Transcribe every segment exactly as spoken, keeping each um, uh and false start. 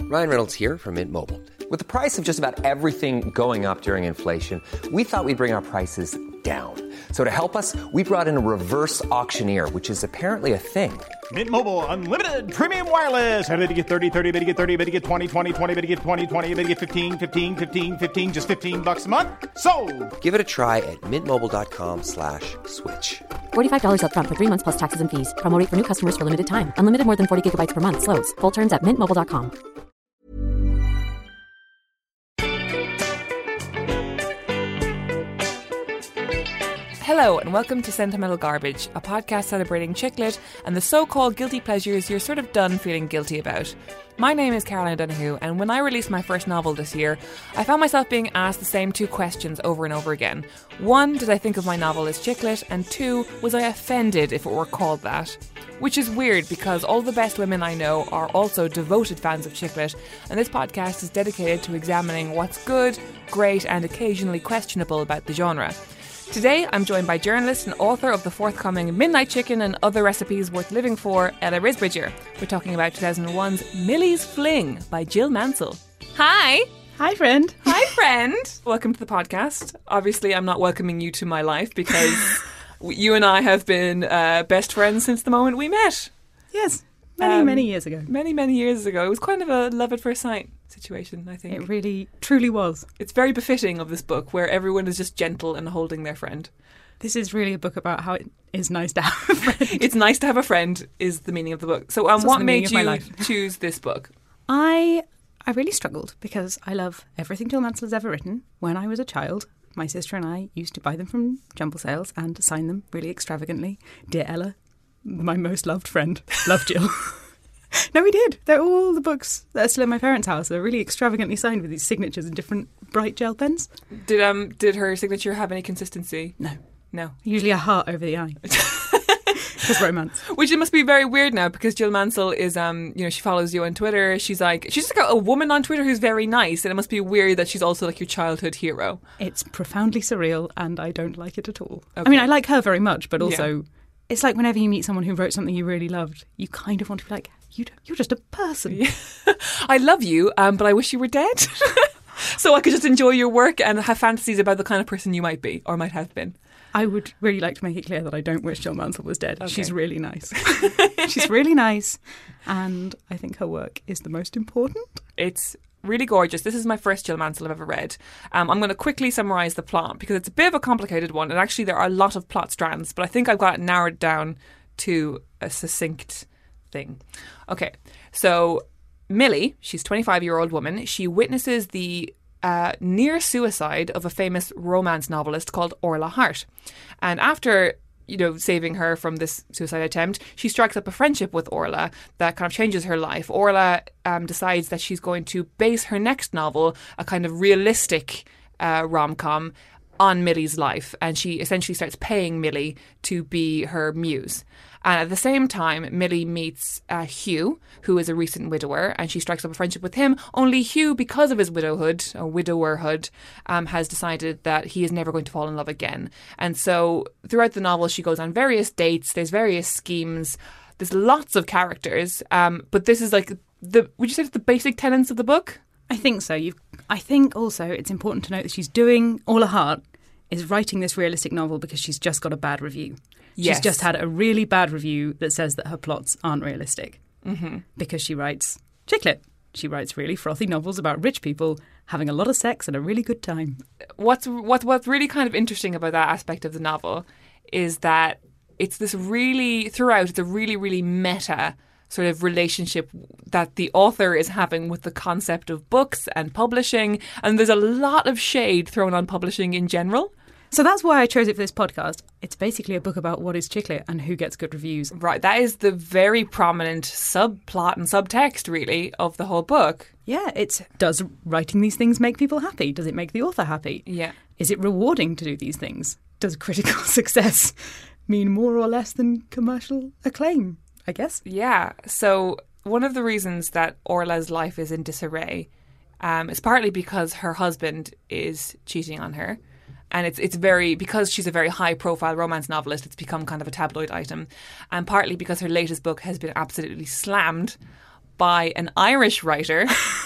Ryan Reynolds here from Mint Mobile. With the price of just about everything going up during inflation, we thought we'd bring our prices down. So to help us, we brought in a reverse auctioneer, which is apparently a thing. Mint Mobile Unlimited Premium Wireless. How to get thirty, thirty, how to get thirty, how to get twenty, twenty, twenty, how to get twenty, twenty, how to get fifteen, fifteen, fifteen, fifteen, just fifteen bucks a month? Sold! Give it a try at mintmobile.com slash switch. forty-five dollars up front for three months plus taxes and fees. Promo rate for new customers for limited time. Unlimited more than forty gigabytes per month. Slows full terms at mint mobile dot com. Hello and welcome to Sentimental Garbage, a podcast celebrating chick lit and the so-called guilty pleasures you're sort of done feeling guilty about. My name is Caroline Donahue, and when I released my first novel this year, I found myself being asked the same two questions over and over again. One, did I think of my novel as chick lit? And two, was I offended if it were called that? Which is weird because all the best women I know are also devoted fans of chick lit, and this podcast is dedicated to examining what's good, great and occasionally questionable about the genre. Today, I'm joined by journalist and author of the forthcoming Midnight Chicken and Other Recipes Worth Living For, Ella Risbridger. We're talking about two thousand one's Millie's Fling by Jill Mansell. Hi! Hi, friend. Hi, friend. Welcome to the podcast. Obviously, I'm not welcoming you to my life because you and I have been uh, best friends since the moment we met. Yes, many, um, many years ago. Many, many years ago. It was kind of a love at first sight situation, I think. It really, truly was. It's very befitting of this book where everyone is just gentle and holding their friend. This is really a book about how it is nice to have a friend. It's nice to have a friend is the meaning of the book. So um, what made you choose this book? I I really struggled because I love everything Jill Mansell has ever written. When I was a child, my sister and I used to buy them from jumble sales and sign them really extravagantly. Dear Ella, my most loved friend. Love Jill. No, we did. They're all the books that are still in my parents' house. They're really extravagantly signed with these signatures in different bright gel pens. Did um did her signature have any consistency? No. No. Usually a heart over the eye. Because romance. Which it must be very weird now because Jill Mansell is, um, you know, she follows you on Twitter. She's like, she's like a woman on Twitter who's very nice, and it must be weird that she's also like your childhood hero. It's profoundly surreal, and I don't like it at all. Okay. I mean, I like her very much, but also... Yeah. It's like whenever you meet someone who wrote something you really loved, you kind of want to be like, you, you're just a person. Yeah. I love you, um, but I wish you were dead. So I could just enjoy your work and have fantasies about the kind of person you might be or might have been. I would really like to make it clear that I don't wish Jill Mansell was dead. Okay. She's really nice. She's really nice, and I think her work is the most important. It's really gorgeous. This is my first Jill Mansell I've ever read. Um, I'm going to quickly summarise the plot because it's a bit of a complicated one, and actually there are a lot of plot strands, but I think I've got it narrowed down to a succinct thing. Okay, so Millie, she's a twenty-five-year-old woman. She witnesses the uh, near suicide of a famous romance novelist called Orla Hart. And after, you know, saving her from this suicide attempt, she strikes up a friendship with Orla that kind of changes her life. Orla um, decides that she's going to base her next novel, a kind of realistic uh, rom-com, on Millie's life. And she essentially starts paying Millie to be her muse. And at the same time, Millie meets uh, Hugh, who is a recent widower, and she strikes up a friendship with him. Only Hugh, because of his widowhood, or widowerhood, um, has decided that he is never going to fall in love again. And so throughout the novel, she goes on various dates. There's various schemes. There's lots of characters. Um, but this is like, the would you say it's the basic tenets of the book? I think so. You've, I think also it's important to note that she's doing, Orla Hart is writing this realistic novel because she's just got a bad review. Yes. She's just had a really bad review that says that her plots aren't realistic. Mm-hmm. Because she writes chick lit. She writes really frothy novels about rich people having a lot of sex and a really good time. What's what, what's really kind of interesting about that aspect of the novel is that it's this really, throughout, it's a really, really meta sort of relationship that the author is having with the concept of books and publishing. And there's a lot of shade thrown on publishing in general. So that's why I chose it for this podcast. It's basically a book about what is chick lit and who gets good reviews. Right, that is the very prominent subplot and subtext, really, of the whole book. Yeah, it's, does writing these things make people happy? Does it make the author happy? Yeah. Is it rewarding to do these things? Does critical success mean more or less than commercial acclaim, I guess? Yeah, so one of the reasons that Orla's life is in disarray um, is partly because her husband is cheating on her. And it's it's very, because she's a very high-profile romance novelist, it's become kind of a tabloid item. And partly because her latest book has been absolutely slammed by an Irish writer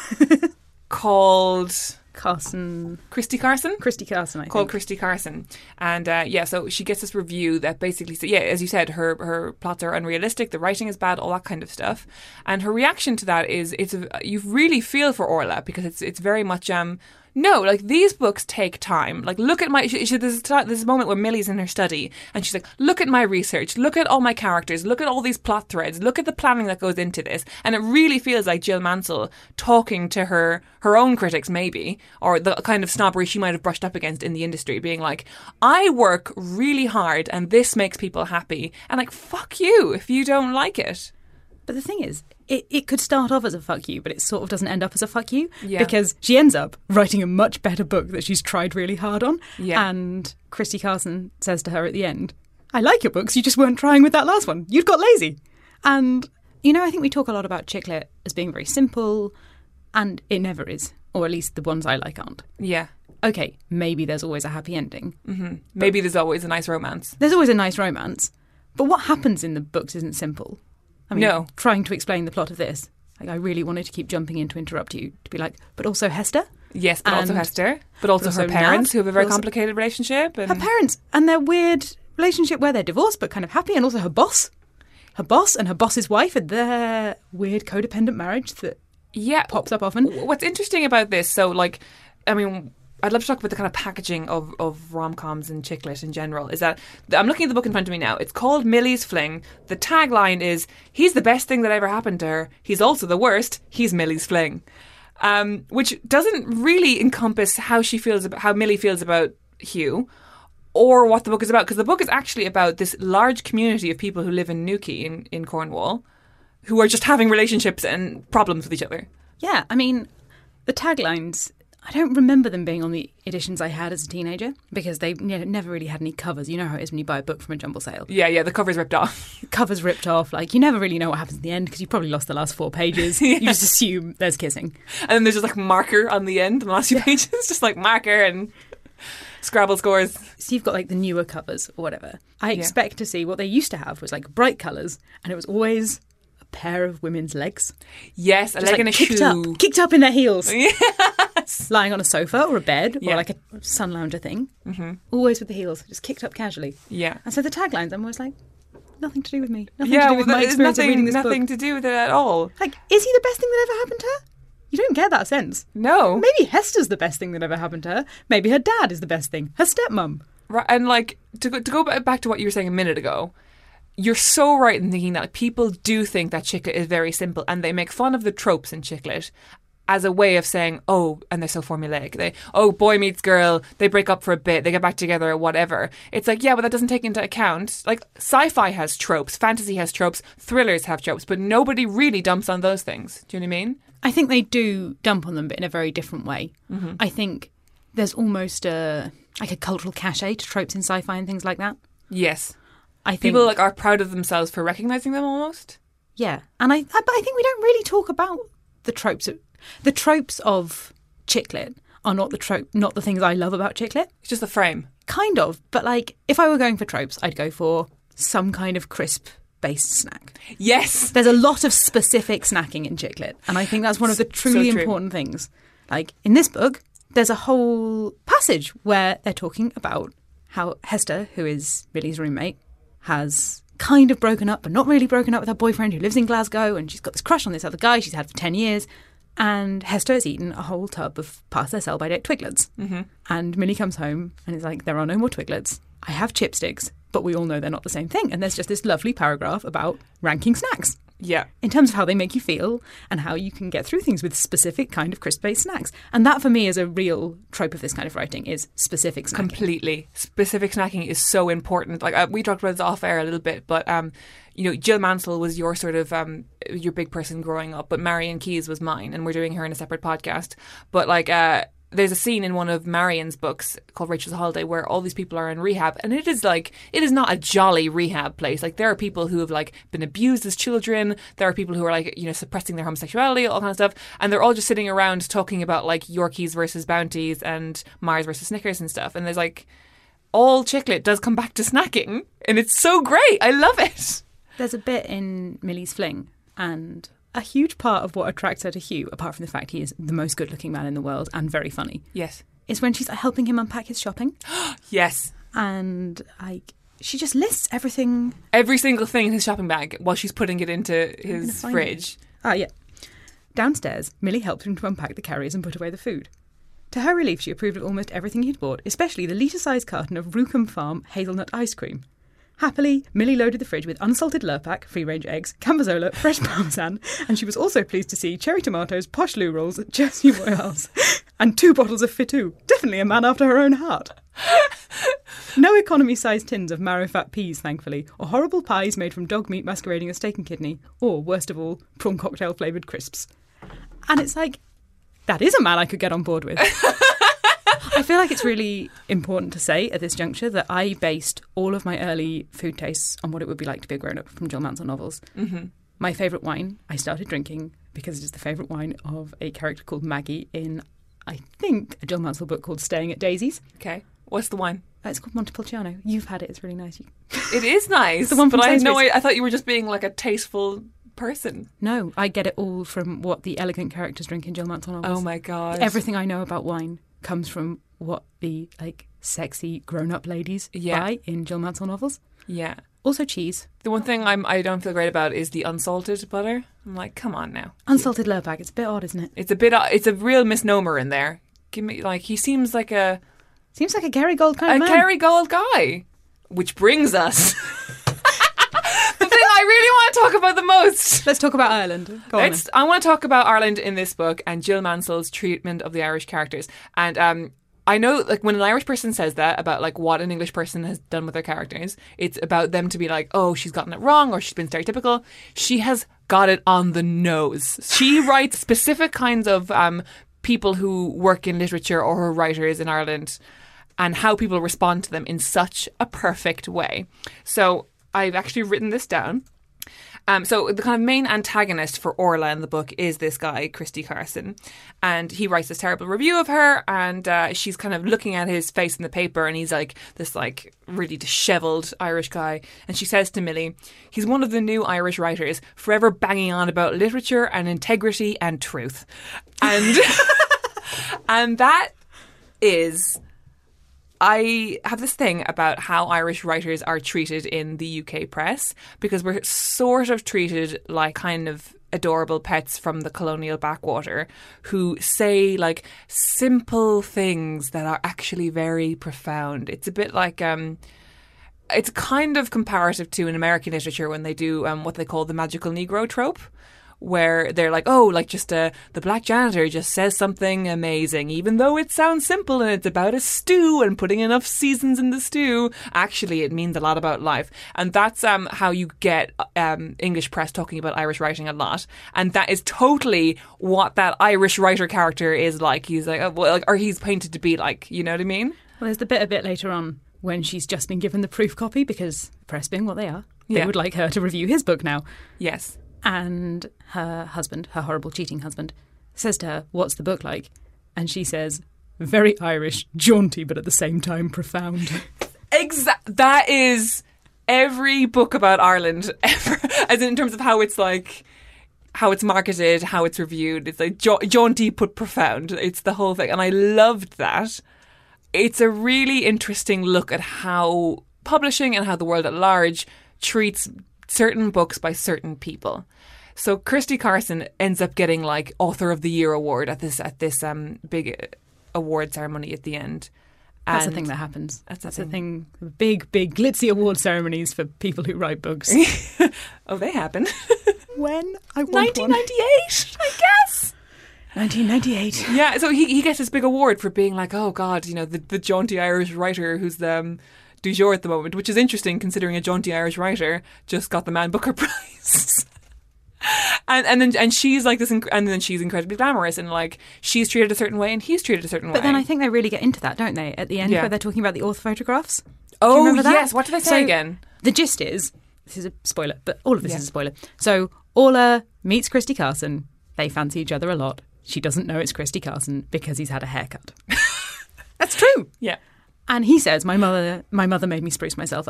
called Carson. Christy Carson? Christy Carson, I think. Called Christy Carson. And uh, yeah, so she gets this review that basically, so yeah, as you said, her her plots are unrealistic, the writing is bad, all that kind of stuff. And her reaction to that is, it's a, you really feel for Orla because it's it's very much... um. No, like, these books take time. Like, look at my... She, she, there's, a, there's a moment where Millie's in her study and she's like, look at my research, look at all my characters, look at all these plot threads, look at the planning that goes into this. And it really feels like Jill Mansell talking to her her own critics, maybe, or the kind of snobbery she might have brushed up against in the industry, being like, I work really hard and this makes people happy. And like, fuck you if you don't like it. But the thing is, it, it could start off as a fuck you, but it sort of doesn't end up as a fuck you. Yeah. Because she ends up writing a much better book that she's tried really hard on. Yeah. And Christy Carson says to her at the end, I like your books, you just weren't trying with that last one. You'd got lazy. And, you know, I think we talk a lot about chick lit as being very simple, and it never is. Or at least the ones I like aren't. Yeah. Okay, maybe there's always a happy ending. Mm-hmm. Maybe there's always a nice romance. There's always a nice romance. But what happens in the books isn't simple. I mean, no. Trying to explain the plot of this, like, I really wanted to keep jumping in to interrupt you, to be like, but also Hester? Yes, but also And- Hester. But also, but also her parents, Nat, who have a very but also- complicated relationship. And Her parents and their weird relationship where they're divorced but kind of happy, and also her boss. Her boss and her boss's wife and their weird codependent marriage that yeah, pops up often. What's interesting about this, so, like, I mean... I'd love to talk about the kind of packaging of, of rom-coms and chick lit in general, is that I'm looking at the book in front of me now. It's called Millie's Fling. The tagline is, he's the best thing that ever happened to her. He's also the worst. He's Millie's Fling. Um, which doesn't really encompass how she feels about, how Millie feels about Hugh, or what the book is about, because the book is actually about this large community of people who live in Newquay in, in Cornwall, who are just having relationships and problems with each other. Yeah, I mean, the taglines... I don't remember them being on the editions I had as a teenager because they you know, never really had any covers. You know how it is when you buy a book from a jumble sale. Yeah, yeah, the cover's ripped off. Covers ripped off. Like, you never really know what happens at the end because you probably lost the last four pages. Yeah. You just assume there's kissing. And then there's just like marker on the end, on the last few pages, just like marker and Scrabble scores. So you've got like the newer covers or whatever. I Yeah. expect to see what they used to have was like bright colours, and it was always a pair of women's legs. Yes, a Just leg like and a kicked shoe. up, kicked up in their heels. Yes. Lying on a sofa or a bed Yeah. or like a sun lounger thing. Mm-hmm. Always with the heels, just kicked up casually. Yeah. And so the taglines, I'm always like, nothing to do with me. Nothing Yeah, to do well, with my there's experience of reading nothing, this nothing book. to do with it at all. Like, is he the best thing that ever happened to her? You don't get that sense. No. Maybe Hester's the best thing that ever happened to her. Maybe her dad is the best thing. Her stepmom. Right, and like, to go, to go back to what you were saying a minute ago, you're so right in thinking that like, people do think that chick lit is very simple, and they make fun of the tropes in chick lit as a way of saying, oh, and they're so formulaic. They, oh, boy meets girl, they break up for a bit, they get back together, or whatever. It's like, yeah, but that doesn't take into account, like, sci-fi has tropes, fantasy has tropes, thrillers have tropes, but nobody really dumps on those things. Do you know what I mean? I think they do dump on them, but in a very different way. Mm-hmm. I think there's almost a like a cultural cachet to tropes in sci-fi and things like that. Yes. I think People like are proud of themselves for recognising them almost. yeah, and I, I but I think we don't really talk about the tropes. Of, the tropes of chick lit are not the trope, not the things I love about chick lit. It's just the frame. Kind of, but like if I were going for tropes, I'd go for some kind of crisp based snack. Yes. There's a lot of specific snacking in chick lit, and I think that's one of the truly true. important things. Like in this book, there's a whole passage where they're talking about how Hester, who is Millie's roommate, has kind of broken up, but not really broken up with her boyfriend who lives in Glasgow, and she's got this crush on this other guy she's had for ten years. And Hester has eaten a whole tub of past their sell by date Twiglets. Mm-hmm. And Millie comes home and is like, there are no more Twiglets. I have chipsticks, but we all know they're not the same thing. And there's just this lovely paragraph about ranking snacks. Yeah. In terms of how they make you feel and how you can get through things with specific kind of crisp-based snacks. And that, for me, is a real trope of this kind of writing, is specific snacking. Completely. Specific snacking is so important. Like uh, we talked about this off air a little bit, but um, you know, Jill Mansell was your sort of um, your big person growing up, but Marion Keyes was mine, and we're doing her in a separate podcast. But like, uh, there's a scene in one of Marion's books called Rachel's Holiday where all these people are in rehab, and it is like, it is not a jolly rehab place. Like, there are people who have like been abused as children. There are people who are like, you know, suppressing their homosexuality, all kind of stuff, and they're all just sitting around talking about like Yorkies versus Bounties and Mars versus Snickers and stuff. And there's like, all chick lit does come back to snacking, and it's so great. I love it. There's a bit in Millie's Fling, and a huge part of what attracts her to Hugh, apart from the fact he is the most good-looking man in the world and very funny, Yes. is when she's helping him unpack his shopping. Yes. And like she just lists everything. Every single thing in his shopping bag while she's putting it into his find fridge. Ah, yeah. Downstairs, Millie helped him to unpack the carriers and put away the food. To her relief, she approved of almost everything he'd bought, especially the litre-sized carton of Rookham Farm hazelnut ice cream. Happily, Millie loaded the fridge with unsalted Lurpak, free-range eggs, Cambozola, fresh parmesan, and she was also pleased to see cherry tomatoes, posh loo rolls, Jersey Royales, and two bottles of Fitou. Definitely a man after her own heart. No economy-sized tins of marrow-fat peas, thankfully, or horrible pies made from dog meat masquerading as steak and kidney, or, worst of all, prawn cocktail-flavoured crisps. And it's like, that is a man I could get on board with. I feel like it's really important to say at this juncture that I based all of my early food tastes on what it would be like to be a grown-up from Jill Mansell novels. Mm-hmm. My favourite wine I started drinking because it is the favourite wine of a character called Maggie in, I think, a Jill Mansell book called Staying at Daisy's. Okay. What's the wine? Uh, it's called Montepulciano. You've had it. It's really nice. You... It is nice. the one from but I had no Sainsbury's. I, I thought you were just being like a tasteful person. No, I get it all from what the elegant characters drink in Jill Mansell novels. Oh my God. Everything I know about wine comes from what the like sexy grown-up ladies Yeah. buy in Jill Mansell novels. Yeah. Also cheese. The one thing I'm, I don't feel great about is the unsalted butter. I'm like, come on now. Unsalted Lurpak. It's a bit odd, isn't it? It's a bit, it's a real misnomer in there. Give me, like, he seems like a, Seems like a Gary Gold kind a of man. Kerry Gold guy. Which brings us the thing I really want to talk about the most. Let's talk about Ireland. Go on. Let's, I want to talk about Ireland in this book and Jill Mansell's treatment of the Irish characters. And um, I know, like, when an Irish person says that about, like, what an English person has done with their characters, it's about them to be like, oh, she's gotten it wrong or she's been stereotypical. She has got it on the nose. She writes specific kinds of um, people who work in literature or who are writers in Ireland and how people respond to them in such a perfect way. So I've actually written this down. Um, so the kind of main antagonist for Orla in the book is this guy, Christy Carson. And he writes this terrible review of her, and uh, she's kind of looking at his face in the paper, and he's like this like really dishevelled Irish guy. And she says to Millie, he's one of the new Irish writers, forever banging on about literature and integrity and truth. And and that is... I have this thing about how Irish writers are treated in the U K press, because we're sort of treated like kind of adorable pets from the colonial backwater who say like simple things that are actually very profound. It's a bit like... um. It's kind of comparative to in American literature when they do um, what they call the magical Negro trope, where they're like, oh, like just uh, the black janitor just says something amazing, even though it sounds simple and it's about a stew and putting enough seasons in the stew. Actually, it means a lot about life. And that's um, how you get um, English press talking about Irish writing a lot. And that is totally what that Irish writer character is like. He's like, oh, well, like, or he's painted to be like, you know what I mean? Well, there's the bit a bit later on when she's just been given the proof copy because press being what they are, they Yeah. would like her to review his book now. Yes. And her husband, her horrible cheating husband, says to her, what's the book like? And she says, very Irish, jaunty, but at the same time profound. Exact. That is every book about Ireland ever, as in terms of how it's like, how it's marketed, how it's reviewed. It's like ja- jaunty but profound. It's the whole thing. And I loved that. It's a really interesting look at how publishing and how the world at large treats certain books by certain people. So Christy Carson ends up getting like Author of the Year award at this at this um big award ceremony at the end. That's And the thing that happens. That's That's the the thing. Big, big glitzy award ceremonies for people who write books. Oh, they happen. When? I want nineteen ninety-eight, I guess. nineteen ninety-eight. Yeah, so he, he gets this big award for being like, oh God, you know, the, the jaunty Irish writer who's the um, du jour at the moment, which is interesting considering a jaunty Irish writer just got the Man Booker Prize. and and then and she's like this, inc- and then she's incredibly glamorous, and like she's treated a certain way and he's treated a certain But way. then I think they really get into that, don't they? At the end, Yeah. where they're talking about the author photographs. Do you oh remember that? yes, what did I say So, again? The gist is, this is a spoiler, but all of this Yeah. is a spoiler. So Orla meets Christy Carson. They fancy each other a lot. She doesn't know it's Christy Carson because he's had a haircut. That's true. Yeah. And he says, my mother my mother made me spruce myself up.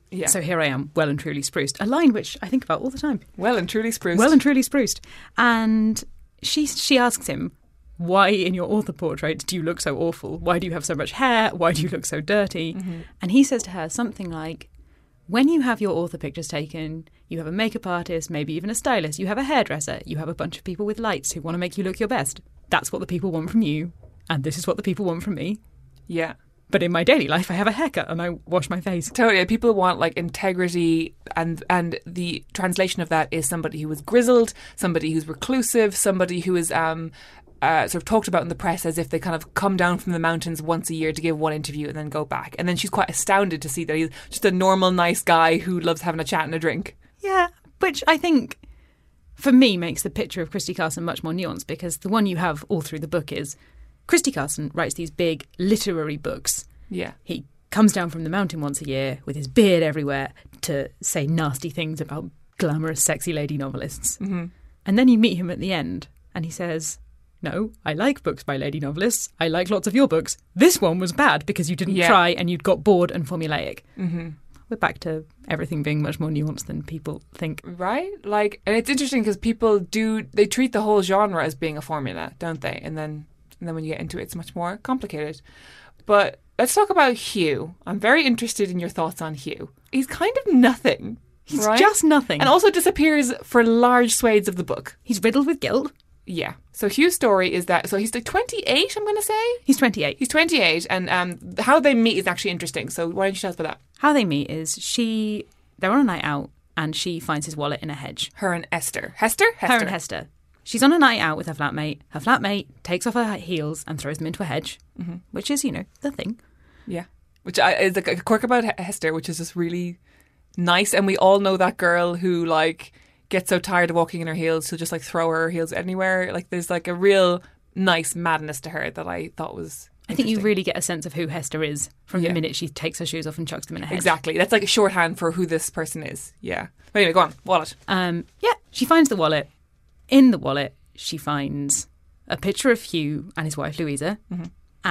Yeah. So here I am, well and truly spruced. A line which I think about all the time. Well and truly spruced. Well and truly spruced. And she she asks him, why in your author portrait do you look so awful? Why do you have so much hair? Why do you look so dirty? Mm-hmm. And he says to her something like, when you have your author pictures taken, you have a makeup artist, maybe even a stylist, you have a hairdresser, you have a bunch of people with lights who want to make you look your best. That's what the people want from you, and this is what the people want from me. Yeah. But in my daily life, I have a haircut and I wash my face. Totally. People want like integrity, and and the translation of that is somebody who is grizzled, somebody who's reclusive, somebody who is um uh, sort of talked about in the press as if they kind of come down from the mountains once a year to give one interview and then go back. And then she's quite astounded to see that he's just a normal, nice guy who loves having a chat and a drink. Yeah, which I think, for me, makes the picture of Christy Carson much more nuanced, because the one you have all through the book is Christy Carson writes these big literary books. Yeah. He comes down from the mountain once a year with his beard everywhere to say nasty things about glamorous, sexy lady novelists. Mm-hmm. And then you meet him at the end and he says, no, I like books by lady novelists. I like lots of your books. This one was bad because you didn't yeah. try and you'd got bored and formulaic. Mm-hmm. We're back to everything being much more nuanced than people think. Right? Like, and it's interesting because people do, they treat the whole genre as being a formula, don't they? And then, and then when you get into it, it's much more complicated. But let's talk about Hugh. I'm very interested in your thoughts on Hugh. He's kind of nothing. He's right? just nothing. And also disappears for large swathes of the book. He's riddled with guilt. Yeah. So Hugh's story is that, so he's like twenty-eight, I'm going to say? He's twenty-eight. He's twenty-eight, and um, how they meet is actually interesting. So why don't you tell us about that? How they meet is she, they're on a night out and she finds his wallet in a hedge. Her and Esther. Hester? Hester. Her and Hester. She's on a night out with her flatmate. Her flatmate takes off her heels and throws them into a hedge, mm-hmm. which is, you know, the thing. Yeah. Which I, is like a quirk about Hester, which is just really nice. And we all know that girl who, like, gets so tired of walking in her heels, she'll just, like, throw her heels anywhere. Like, there's, like, a real nice madness to her that I thought was I think you really get a sense of who Hester is from yeah. the minute she takes her shoes off and chucks them in a hedge. Exactly. That's like a shorthand for who this person is. Yeah. But anyway, go on. Wallet. Um, yeah. She finds the wallet. In the wallet, she finds a picture of Hugh and his wife, Louisa, mm-hmm.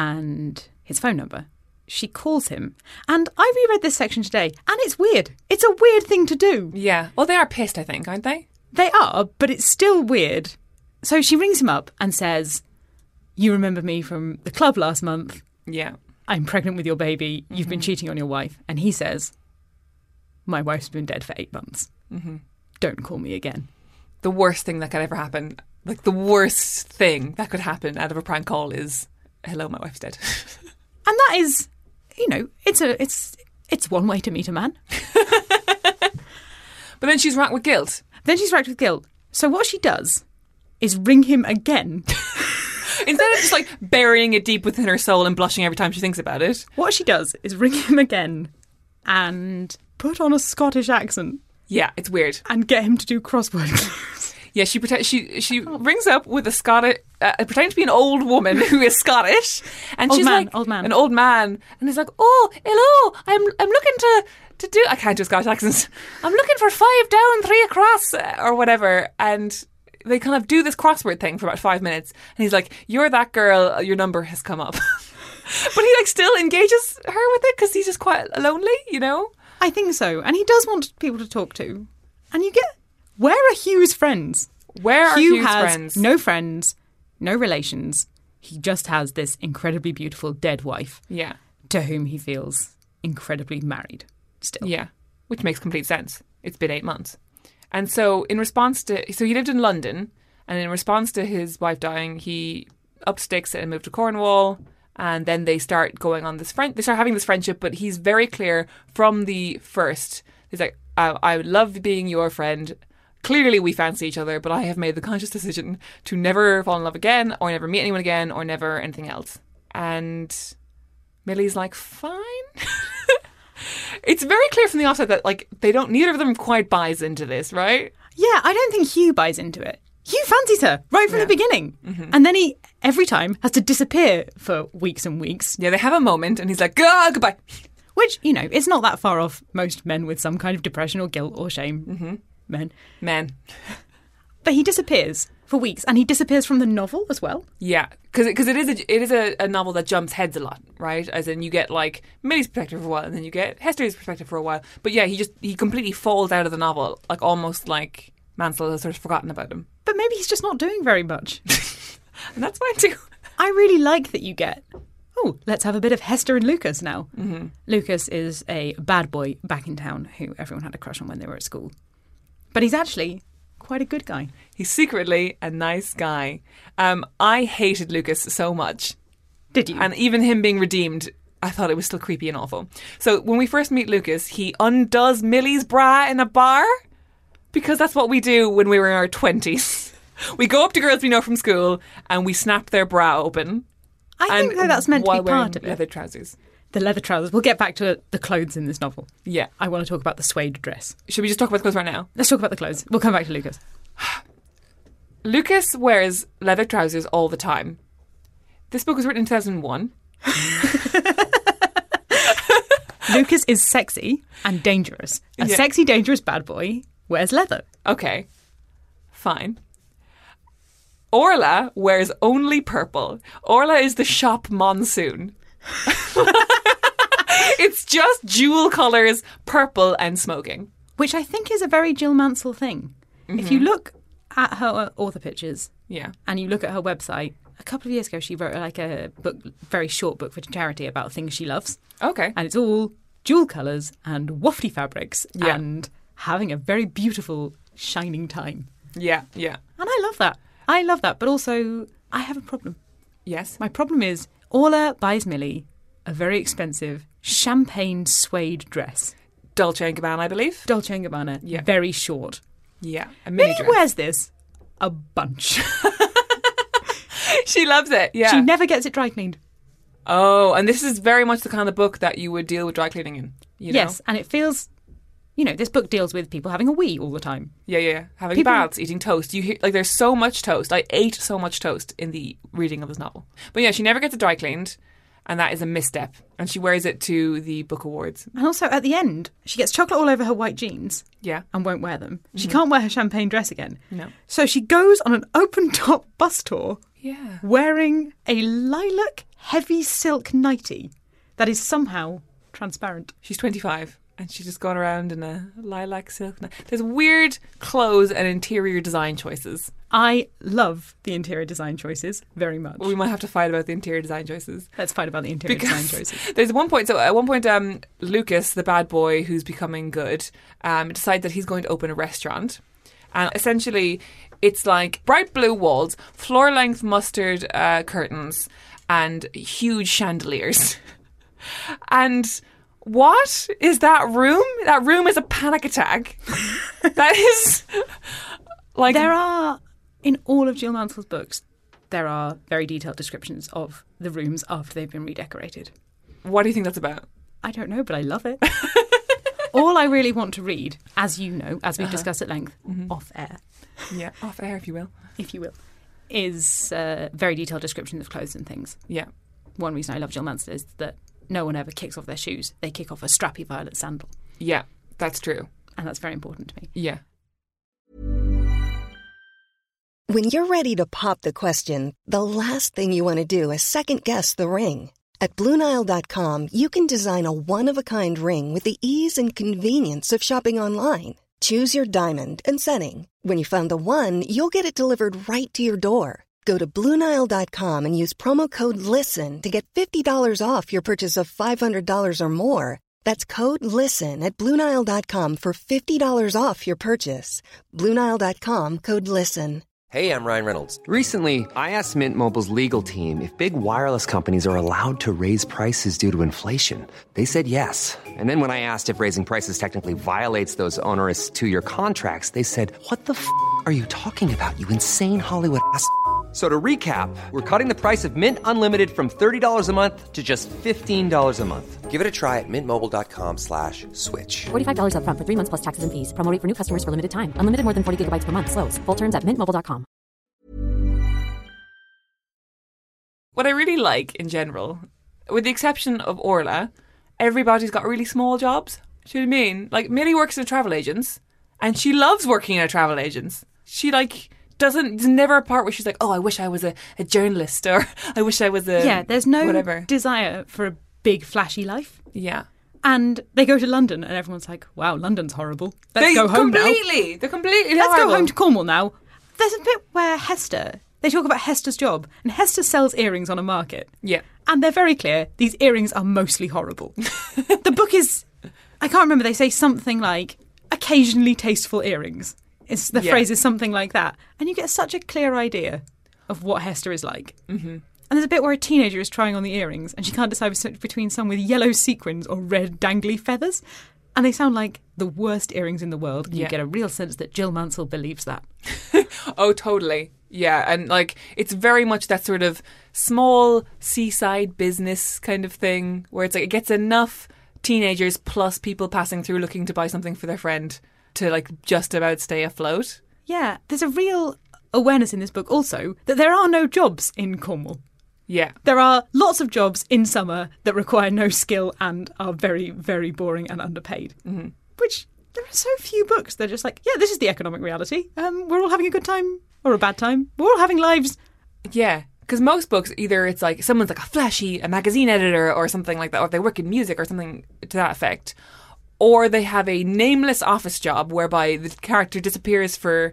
and his phone number. She calls him. And I reread this section today, and it's weird. It's a weird thing to do. Yeah. Well, they are pissed, I think, aren't they? They are, but it's still weird. So she rings him up and says, you remember me from the club last month. Yeah. I'm pregnant with your baby. You've mm-hmm. been cheating on your wife. And he says, my wife's been dead for eight months. Mm-hmm. Don't call me again. The worst thing that could ever happen, like the worst thing that could happen out of a prank call is, hello, my wife's dead. And that is, you know, it's a it's it's one way to meet a man. But then she's racked with guilt. Then she's racked with guilt. So what she does is ring him again. Instead of just like burying it deep within her soul and blushing every time she thinks about it. What she does is ring him again and put on a Scottish accent. Yeah, it's weird. And get him to do crossword clues. Yeah, she pretend, she she rings up with a Scottish, uh, pretending to be an old woman who is Scottish, and old she's man, like old man, an old man, and he's like, "Oh, hello, I'm I'm looking to to do. I can't do Scottish accents. I'm looking for five down, three across, uh, or whatever." And they kind of do this crossword thing for about five minutes, and he's like, "You're that girl. Your number has come up," but he like still engages her with it because he's just quite lonely, you know. I think so, and he does want people to talk to, and you get. Where are Hugh's friends? Where are Hugh Hugh's has friends? No friends, no relations. He just has this incredibly beautiful dead wife. Yeah. To whom he feels incredibly married still. Yeah. Which makes complete sense. It's been eight months. And so in response to... So he lived in London, and in response to his wife dying, he upped sticks and moved to Cornwall. And then they start going on this friend. They start having this friendship, but he's very clear from the first. He's like, I, I love being your friend. Clearly we fancy each other, but I have made the conscious decision to never fall in love again, or never meet anyone again, or never anything else. And Millie's like, fine. It's very clear from the offset that like they don't, neither of them quite buys into this, right? Yeah, I don't think Hugh buys into it. Hugh fancies her right from yeah. the beginning. Mm-hmm. And then he, every time, has to disappear for weeks and weeks. Yeah, they have a moment and he's like, ah, goodbye. Which, you know, it's not that far off most men with some kind of depression or guilt or shame. Mm-hmm. Men. Men. But he disappears for weeks, and he disappears from the novel as well. Yeah, because it is a, it is a, a novel that jumps heads a lot, right? As in, you get like Millie's perspective for a while, and then you get Hester's perspective for a while. But yeah, he just he completely falls out of the novel, like almost like Mansell has sort of forgotten about him. But maybe he's just not doing very much. And that's fine too. I really like that you get, oh, let's have a bit of Hester and Lucas now. Mm-hmm. Lucas is a bad boy back in town who everyone had a crush on when they were at school. But he's actually quite a good guy. He's secretly a nice guy. Um, I hated Lucas so much. Did you? And even him being redeemed, I thought it was still creepy and awful. So when we first meet Lucas, he undoes Millie's bra in a bar, because that's what we do when we were in our twenties. We go up to girls we know from school and we snap their bra open. I think that that's meant to be part of it. Leather trousers. The leather trousers. We'll get back to the clothes in this novel. Yeah. I want to talk about the suede dress. Should we just talk about the clothes right now? Let's talk about the clothes. We'll come back to Lucas. Lucas wears leather trousers all the time. This book was written in two thousand one. Lucas is sexy and dangerous. A Yeah. sexy, dangerous bad boy wears leather. Okay. Fine. Orla wears only purple. Orla is the shop monsoon. It's just jewel colours, purple and smoking. Which I think is a very Jill Mansell thing. Mm-hmm. If you look at her author pictures Yeah. and you look at her website, a couple of years ago she wrote like a book, very short book for charity about things she loves. Okay. And it's all jewel colours and wafty fabrics Yeah. and having a very beautiful, shining time. Yeah, yeah. And I love that. I love that. But also, I have a problem. Yes. My problem is Orla buys Millie a very expensive champagne suede dress. Dolce and Gabbana, I believe. Dolce and Gabbana. Yeah. Very short. Yeah. A mini Millie dress. wears this a bunch. She loves it, yeah. She never gets it dry cleaned. Oh, and this is very much the kind of book that you would deal with dry cleaning in. You know? Yes, and it feels, you know, this book deals with people having a wee all the time. Yeah, yeah, yeah. Having People- baths, eating toast. You hear, like, there's so much toast. I ate so much toast in the reading of this novel. But yeah, she never gets it dry cleaned, and that is a misstep. And she wears it to the book awards. And also, at the end, she gets chocolate all over her white jeans Yeah. and won't wear them. She can't wear her champagne dress again. No. So she goes on an open-top bus tour Yeah. wearing a lilac heavy silk nightie that is somehow transparent. She's twenty-five, and she's just gone around in a lilac silk. ni- There's weird clothes and interior design choices. I love the interior design choices very much. We might have to fight about the interior design choices. Let's fight about the interior design Because choices. there's one point, so at one point, um, Lucas, the bad boy who's becoming good, um, decides that he's going to open a restaurant. And essentially, it's like bright blue walls, floor-length mustard uh, curtains, and huge chandeliers. And what is that room? That room is a panic attack. That is like There are, in all of Jill Mansell's books, there are very detailed descriptions of the rooms after they've been redecorated. What do you think that's about? I don't know, but I love it. All I really want to read, as you know, as we've Uh-huh. discussed at length, Mm-hmm. off air, Yeah, off air, if you will. if you will, is uh, very detailed descriptions of clothes and things. Yeah. One reason I love Jill Mansell is that no one ever kicks off their shoes. They kick off a strappy violet sandal. Yeah, that's true. And that's very important to me. Yeah. When you're ready to pop the question, the last thing you want to do is second-guess the ring. At Blue Nile dot com, you can design a one-of-a-kind ring with the ease and convenience of shopping online. Choose your diamond and setting. When you find the one, you'll get it delivered right to your door. Go to Blue Nile dot com and use promo code LISTEN to get fifty dollars off your purchase of five hundred dollars or more. That's code LISTEN at Blue Nile dot com for fifty dollars off your purchase. Blue Nile dot com, code LISTEN. Hey, I'm Ryan Reynolds. Recently, I asked Mint Mobile's legal team if big wireless companies are allowed to raise prices due to inflation. They said yes. And then when I asked if raising prices technically violates those onerous two-year contracts, they said, "What the f*** are you talking about, you insane Hollywood ass f- So to recap, we're cutting the price of Mint Unlimited from thirty dollars a month to just fifteen dollars a month. Give it a try at mintmobile.com slash switch. forty-five dollars up front for three months plus taxes and fees. Promo rate for new customers for limited time. Unlimited more than forty gigabytes per month. Slows full terms at mint mobile dot com. What I really like in general, with the exception of Orla, everybody's got really small jobs. Do you know what I mean? Like, Millie works in a travel agents, and she loves working in a travel agents. She, like, doesn't. There's never a part where she's like, "Oh, I wish I was a, a journalist," or "I wish I was a." Yeah, there's no whatever. desire for a big flashy life. Yeah. And they go to London, and everyone's like, "Wow, London's horrible. Let's they go home completely, now." Completely, they're completely. Let's horrible. go home to Cornwall now. There's a bit where Hester. They talk about Hester's job, and Hester sells earrings on a market. Yeah. And they're very clear, these earrings are mostly horrible. The book is, I can't remember, they say something like, occasionally tasteful earrings. It's, the yeah. phrase is something like that. And you get such a clear idea of what Hester is like. Mm-hmm. And there's a bit where a teenager is trying on the earrings, and she can't decide between some with yellow sequins or red dangly feathers. And they sound like the worst earrings in the world. And yeah. you get a real sense that Jill Mansell believes that. Oh, totally. Yeah, and like it's very much that sort of small seaside business kind of thing where it's like it gets enough teenagers plus people passing through looking to buy something for their friend to like just about stay afloat. Yeah, there's a real awareness in this book also that there are no jobs in Cornwall. Yeah. There are lots of jobs in summer that require no skill and are very, very boring and underpaid. Mm-hmm. Which, there are so few books. They're just like, yeah, this is the economic reality. Um, we're all having a good time or a bad time. We're all having lives. Yeah. Because most books, either it's like someone's like a flashy, a magazine editor or something like that, or they work in music or something to that effect. Or they have a nameless office job whereby the character disappears for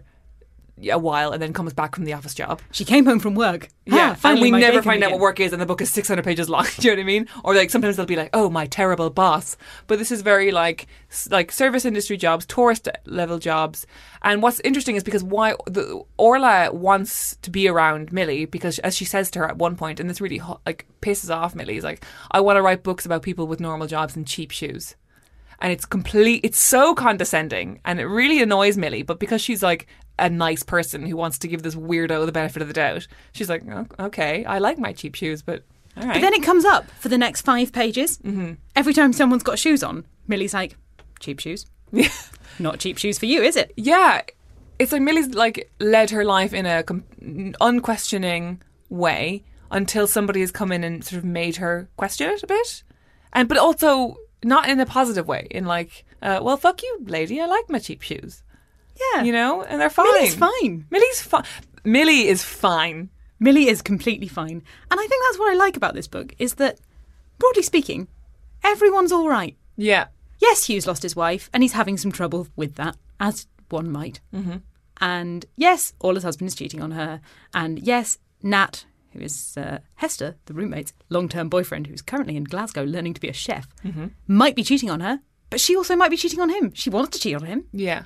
a while and then comes back from the office job. She came home from work. Yeah, ah, finally and we my never day find can out what begin. work is, and the book is six hundred pages long. Do you know what I mean? Or like sometimes they'll be like, "Oh, my terrible boss." But this is very like s- like service industry jobs, tourist level jobs. And what's interesting is because why the, Orla wants to be around Millie because, as she says to her at one point, and this really ho- like pisses off Millie, is like, "I want to write books about people with normal jobs and cheap shoes." And it's complete. It's so condescending, and it really annoys Millie. But because she's like a nice person who wants to give this weirdo the benefit of the doubt, she's like, oh, okay, I like my cheap shoes, but all right. But then it comes up for the next five pages. Mm-hmm. Every time someone's got shoes on, Millie's like, cheap shoes? Yeah. Not cheap shoes for you, is it? Yeah. It's like Millie's like led her life in a com- unquestioning way until somebody has come in and sort of made her question it a bit. And but also not in a positive way, in like, uh, well, fuck you, lady, I like my cheap shoes. Yeah. You know, and they're fine. Millie's fine. Millie's fine. Millie is fine. Millie is completely fine. And I think that's what I like about this book, is that, broadly speaking, everyone's all right. Yeah. Yes, Hugh's lost his wife, and he's having some trouble with that, as one might. Mm-hmm. And yes, Orla's husband is cheating on her. And yes, Nat, who is uh, Hester, the roommate's long-term boyfriend, who's currently in Glasgow learning to be a chef, mm-hmm. might be cheating on her, but she also might be cheating on him. She wants to cheat on him. Yeah.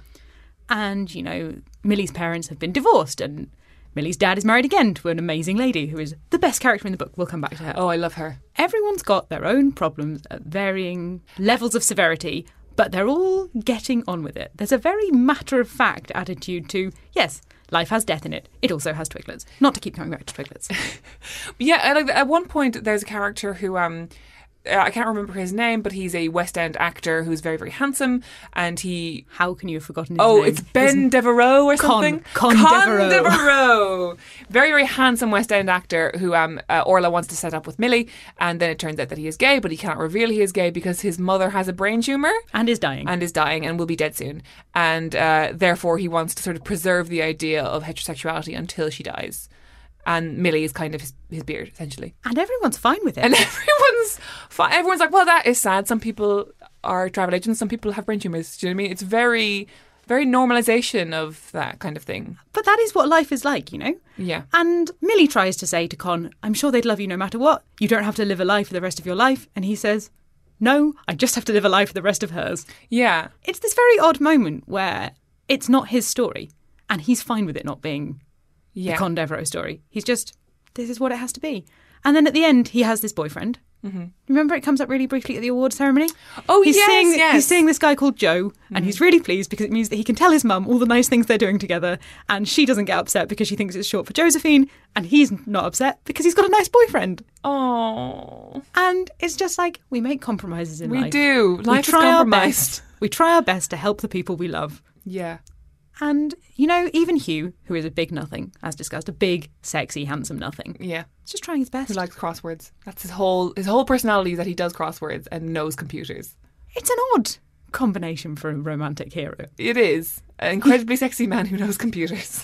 And, you know, Millie's parents have been divorced, and Millie's dad is married again to an amazing lady who is the best character in the book. We'll come back to her. Oh, I love her. Everyone's got their own problems at varying levels of severity, but they're all getting on with it. There's a very matter-of-fact attitude to, yes, life has death in it. It also has Twiglets. Not to keep coming back to Twiglets. Yeah, and like, at one point there's a character who... um. Uh, I can't remember his name, but he's a West End actor who's very, very handsome, and he... How can you have forgotten his oh, name? Oh, it's Ben His... Devereaux or Con, something? Con, Con Devereaux. Devereaux. Very, very handsome West End actor who um, uh, Orla wants to set up with Millie, and then it turns out that he is gay, but he cannot reveal he is gay because his mother has a brain tumour. And is dying. And is dying and will be dead soon. And uh, therefore he wants to sort of preserve the idea of heterosexuality until she dies. And Millie is kind of his, his beard, essentially. And everyone's fine with it. And everyone's fine. Everyone's like, well, that is sad. Some people are travel agents. Some people have brain tumours. Do you know what I mean? It's very, very normalisation of that kind of thing. But that is what life is like, you know? Yeah. And Millie tries to say to Con, I'm sure they'd love you no matter what. You don't have to live a life for the rest of your life. And he says, no, I just have to live a life for the rest of hers. Yeah. It's this very odd moment where it's not his story. And he's fine with it not being... Yeah. The Con Devereaux story. He's just, this is what it has to be. And then at the end, he has this boyfriend. Mm-hmm. Remember, it comes up really briefly at the award ceremony? Oh, he's yes, seeing, yes. He's seeing this guy called Joe, and Mm-hmm. he's really pleased because it means that he can tell his mum all the nice things they're doing together, and she doesn't get upset because she thinks it's short for Josephine, and he's not upset because he's got a nice boyfriend. Oh. And it's just like, we make compromises in We life. do. Life we is try our compromised. best. We try our best to help the people we love. Yeah. And, you know, even Hugh, who is a big nothing, as discussed, a big, sexy, handsome nothing. Yeah. He's just trying his best. Who likes crosswords. That's his whole his whole personality is that he does crosswords and knows computers. It's an odd combination for a romantic hero. It is. An incredibly sexy man who knows computers.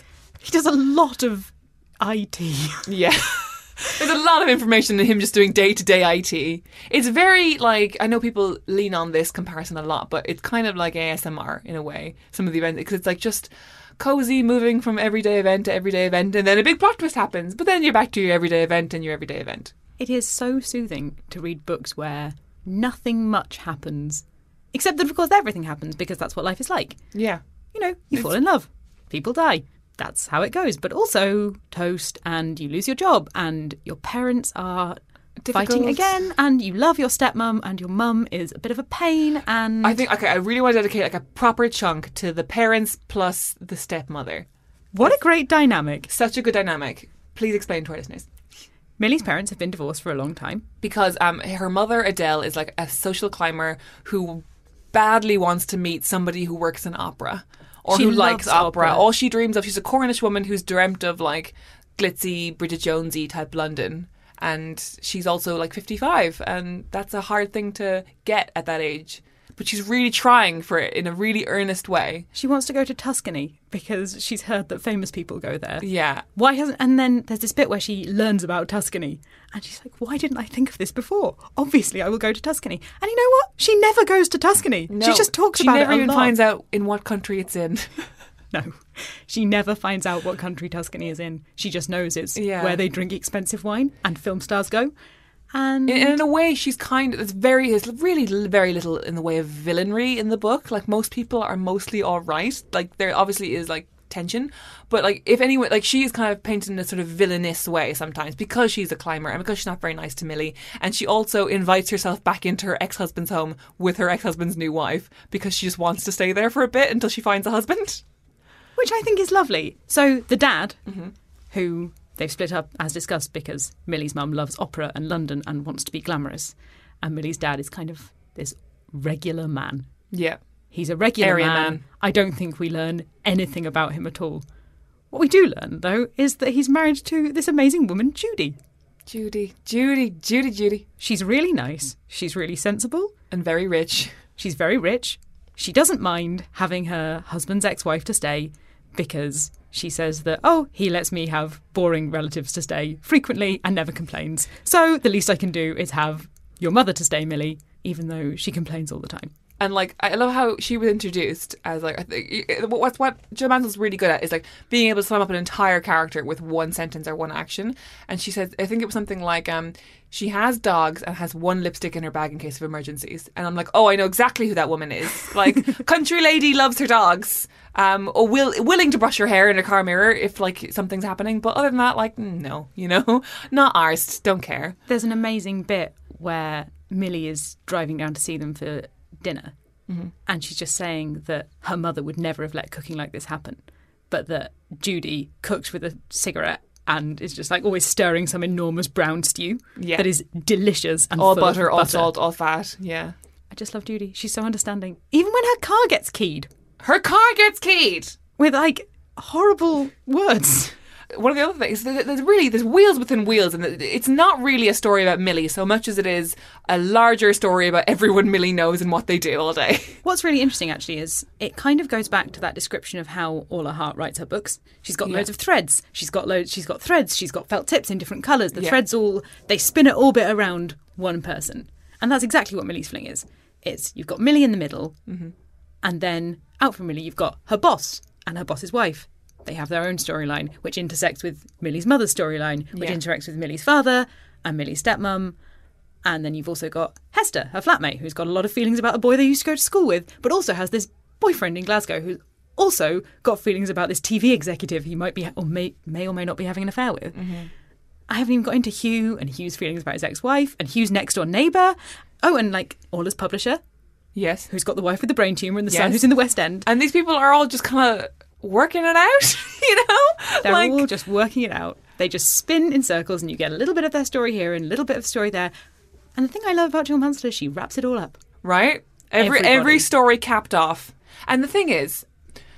He does a lot of I T. Yeah. There's a lot of information in him just doing day-to-day I T. It's very, like, I know people lean on this comparison a lot, but it's kind of like A S M R in a way, some of the events, because it's like just cozy, moving from everyday event to everyday event, and then a big plot twist happens, but then you're back to your everyday event and your everyday event. It is so soothing to read books where nothing much happens, except that, of course, everything happens, because that's what life is like. Yeah. You know, you It's- fall in love, people die. That's how it goes. But also toast, and you lose your job, and your parents are Difficult. fighting again, and you love your stepmom, and your mum is a bit of a pain, and I think, okay, I really want to dedicate like a proper chunk to the parents plus the stepmother. what a great dynamic. Such a good dynamic. Please explain to our listeners. Millie's parents have been divorced for a long time. Because um, her mother, Adele, is like a social climber who badly wants to meet somebody who works in opera. Or She who loves likes opera. opera. All she dreams of. She's a Cornish woman who's dreamt of like glitzy, Bridget Jonesy type London. And she's also like fifty-five. And that's a hard thing to get at that age. But she's really trying for it in a really earnest way. She wants to go to Tuscany because she's heard that famous people go there. Yeah. Why hasn't? And then there's this bit where she learns about Tuscany, and she's like, "Why didn't I think of this before? Obviously, I will go to Tuscany." And you know what? She never goes to Tuscany. No, she just talks she about never it a even lot. finds out in what country it's in. No, she never finds out what country Tuscany is in. She just knows it's Yeah. where they drink expensive wine and film stars go. And In, in a way, she's kind of, it's very, there's really l- very little in the way of villainry in the book. Like, most people are mostly all right. Like, there obviously is, like, tension. But, like, if anyone, like, she is kind of painted in a sort of villainous way sometimes because she's a climber and because she's not very nice to Millie. And she also invites herself back into her ex-husband's home with her ex-husband's new wife because she just wants to stay there for a bit until she finds a husband. which I think is lovely. So the dad, Mm-hmm. who they've split up as discussed because Millie's mum loves opera and London and wants to be glamorous, and Millie's dad is kind of this regular man. Yeah. He's a regular Area man. man. I don't think we learn anything about him at all. What we do learn, though, is that he's married to this amazing woman, Judy. Judy, Judy, Judy, Judy. She's really nice. She's really sensible. And very rich. She's very rich. She doesn't mind having her husband's ex-wife to stay because she says that, oh, he lets me have boring relatives to stay frequently and never complains. So the least I can do is have your mother to stay, Millie, even though she complains all the time. And, like, I love how she was introduced as, like, I think what's what Jill Mantel's really good at is, like, being able to sum up an entire character with one sentence or one action. And she said, I think it was something like, um, she has dogs and has one lipstick in her bag in case of emergencies. And I'm like, oh, I know exactly who that woman is. Like, country lady loves her dogs. Um, or will, willing to brush her hair in a car mirror if, like, something's happening. But other than that, like, no, you know, not ours. Don't care. There's an amazing bit where Millie is driving down to see them for dinner, mm-hmm. and she's just saying that her mother would never have let cooking like this happen, but that Judy cooks with a cigarette and is just like always stirring some enormous brown stew Yeah. that is delicious and All full of butter, all butter. salt, all fat. Yeah. I just love Judy. She's so understanding. Even when her car gets keyed Her car gets keyed. with like horrible words. One of the other things, there's there's really, there's wheels within wheels, and it's not really a story about Millie so much as it is a larger story about everyone Millie knows and what they do all day. What's really interesting, actually, is it kind of goes back to that description of how Orla Hart writes her books. She's got Yeah. loads of threads. She's got loads. She's got threads. She's got felt tips in different colours. The Yeah. threads all they spin at orbit around one person, and that's exactly what Millie's Fling is. It's you've got Millie in the middle, Mm-hmm. and then out from Millie you've got her boss and her boss's wife. They have their own storyline, which intersects with Millie's mother's storyline, which Yeah. interacts with Millie's father and Millie's stepmom. And then you've also got Hester, her flatmate, who's got a lot of feelings about a boy they used to go to school with, but also has this boyfriend in Glasgow who's also got feelings about this T V executive he might be or may, may or may not be having an affair with. Mm-hmm. I haven't even got into Hugh and Hugh's feelings about his ex-wife and Hugh's next-door neighbour. Oh, and like Orla's publisher, Yes. who's got the wife with the brain tumour and the Yes. son who's in the West End. And these people are all just kind of working it out, you know? They're like, all just working it out. They just spin in circles and you get a little bit of their story here and a little bit of story there. And the thing I love about Jill Mansell is she wraps it all up. right? Every Everybody. every story capped off. And the thing is,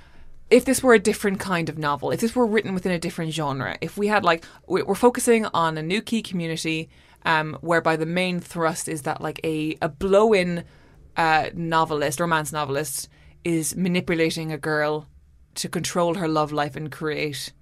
if this were a different kind of novel, if this were written within a different genre, if we had like, we- we're focusing on a new key community, um, whereby the main thrust is that like a, a blow-in uh, novelist, romance novelist, is manipulating a girl to control her love life and create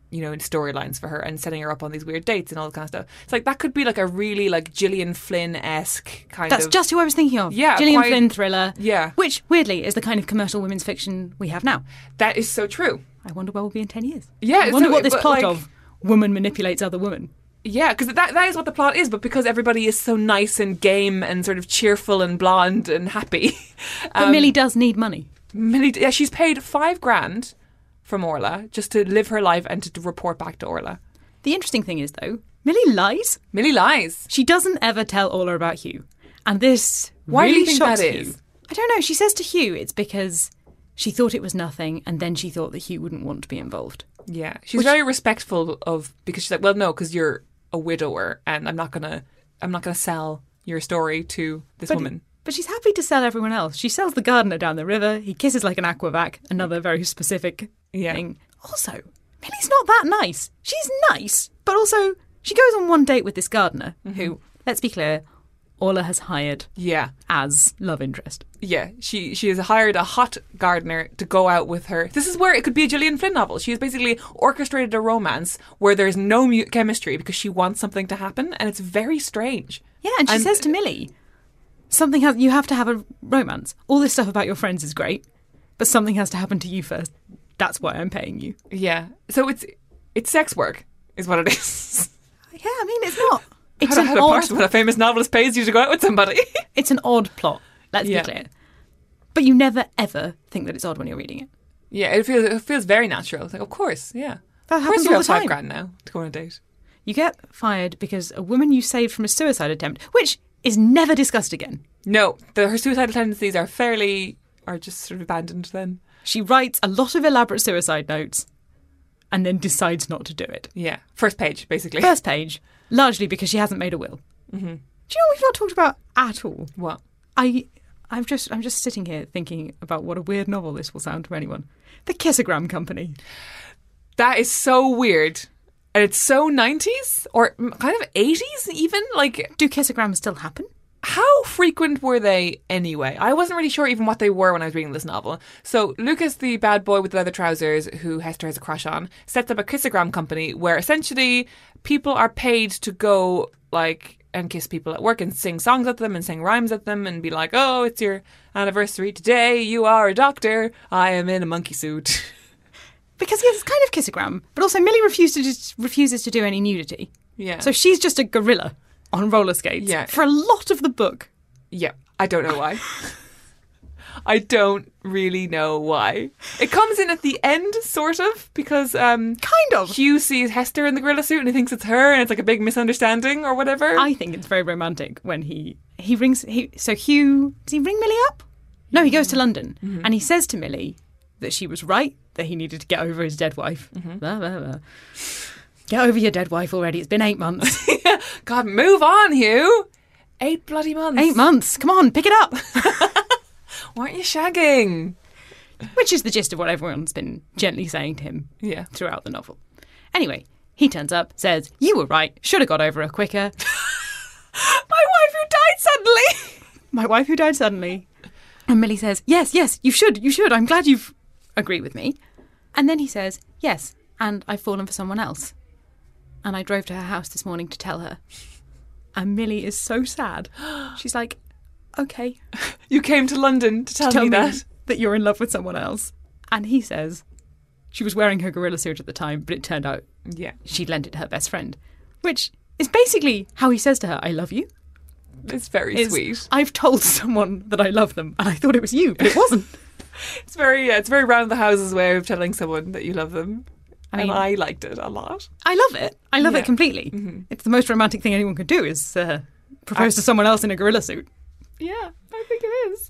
you know, in storylines for her and setting her up on these weird dates and all that kind of stuff. It's like that could be like a really like Gillian Flynn-esque kind That's of... That's just who I was thinking of. Yeah, Gillian quite, Flynn thriller. Yeah. Which, weirdly, is the kind of commercial women's fiction we have now. That is so true. I wonder where we'll be in ten years. Yeah. I wonder so, what this plot like, of woman manipulates other woman. Yeah, because that, that is what the plot is, but because everybody is so nice and game and sort of cheerful and blonde and happy. But um, Millie does need money. Millie, yeah, she's paid five grand from Orla just to live her life and to, to report back to Orla. The interesting thing is, though, Millie lies. Millie lies. She doesn't ever tell Orla about Hugh. And this Why really do you think shocks that Hugh. is? I don't know. She says to Hugh it's because she thought it was nothing and then she thought that Hugh wouldn't want to be involved. Yeah, she's Which- very respectful of, because she's like, well, no, because you're a widower and I'm not gonna, I'm not gonna sell your story to this But- woman. But she's happy to sell everyone else. She sells the gardener down the river. He kisses like an aquavac, another very specific Yeah. thing. Also, Millie's not that nice. She's nice, but also she goes on one date with this gardener Mm-hmm. who, let's be clear, Orla has hired Yeah. as love interest. Yeah, she she has hired a hot gardener to go out with her. This is where it could be a Gillian Flynn novel. She has basically orchestrated a romance where there's no mu- chemistry because she wants something to happen, and it's very strange. Yeah, and she And- says to Millie, something has, you have to have a romance. All this stuff about your friends is great, but something has to happen to you first. That's why I'm paying you. Yeah, so it's it's sex work, is what it is. Yeah, I mean, it's not. It's How an a odd, person when a famous novelist pays you to go out with somebody. it's an odd plot, let's Yeah. be clear. But you never, ever think that it's odd when you're reading it. Yeah, it feels it feels very natural. It's like, of course, yeah. That of course happens you all have the five time. grand now to go on a date. You get fired because a woman you saved from a suicide attempt, which is never discussed again. No, the, her suicidal tendencies are fairly, are just sort of abandoned then. She writes a lot of elaborate suicide notes and then decides not to do it. Yeah, first page, basically. First page, largely because she hasn't made a will. Mm-hmm. Do you know what we've not talked about at all? What? I, I'm just, I'm just sitting here thinking about what a weird novel this will sound to anyone. The Kissogram Company. That is so weird. And it's so nineties or kind of eighties even. Like, Do kissograms still happen? how frequent were they anyway? I wasn't really sure even what they were when I was reading this novel. So Lucas, the bad boy with the leather trousers who Hester has a crush on, sets up a kissogram company where essentially people are paid to go like and kiss people at work and sing songs at them and sing rhymes at them and be like, oh, it's your anniversary today. You are a doctor. I am in a monkey suit. Because yes, it's kind of kissogram, but also Millie refuses to, refuses to do any nudity. Yeah. So she's just a gorilla on roller skates Yeah. for a lot of the book. Yeah, I don't know why. I don't really know why. It comes in at the end, sort of, because um, Kind of. Hugh sees Hester in the gorilla suit and he thinks it's her, and it's like a big misunderstanding or whatever. I think it's very romantic when he he rings. He, so Hugh, does he ring Millie up? No, he goes to London Mm-hmm. and he says to Millie that she was right, that he needed to get over his dead wife. Mm-hmm. Blah, blah, blah. Get over your dead wife already. It's been eight months. God, move on, Hugh. Eight bloody months. eight months. Come on, pick it up. Why aren't you shagging? Which is the gist of what everyone's been gently saying to him Yeah. throughout the novel. Anyway, he turns up, says, you were right, should have got over her quicker. My wife who died suddenly. My wife who died suddenly. And Millie says, yes, yes, you should, you should. I'm glad you've agreed with me. And then he says, yes, and I've fallen for someone else. And I drove to her house this morning to tell her. And Millie is so sad. She's like, okay, You came to London to tell, tell me me that. that you're in love with someone else. And he says, she was wearing her gorilla suit at the time, but it turned out Yeah. she'd lent it to her best friend. Which is basically how he says to her, I love you. It's very Is, sweet. I've told someone that I love them, and I thought it was you, but it wasn't. It's very, yeah, it's very round the houses way of telling someone that you love them. I mean- and I liked it a lot. I love it. I love Yeah. it completely. Mm-hmm. It's the most romantic thing anyone could do is uh, propose to someone else in a gorilla suit. Yeah, I think it is.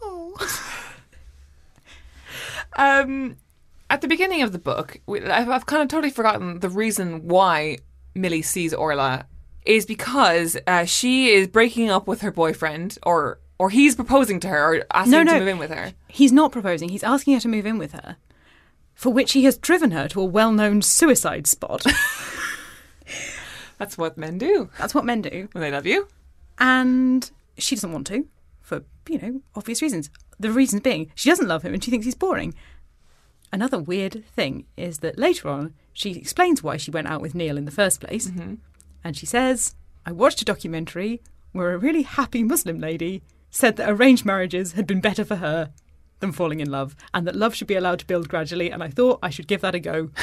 Um, at the beginning of the book, we- I've, I've kind of totally forgotten the reason why Millie sees Orla is because uh, she is breaking up with her boyfriend, or or he's proposing to her, or asking No, him no. to move in with her. He's not proposing. He's asking her to move in with her, for which he has driven her to a well-known suicide spot. That's what men do That's what men do. when they love you. And she doesn't want to, for, you know, obvious reasons. The reasons being, she doesn't love him and she thinks he's boring. another weird thing is that later on, she explains why she went out with Neil in the first place. Mm-hmm. And she says, I watched a documentary where a really happy Muslim lady said that arranged marriages had been better for her than falling in love, and that love should be allowed to build gradually, and I thought I should give that a go.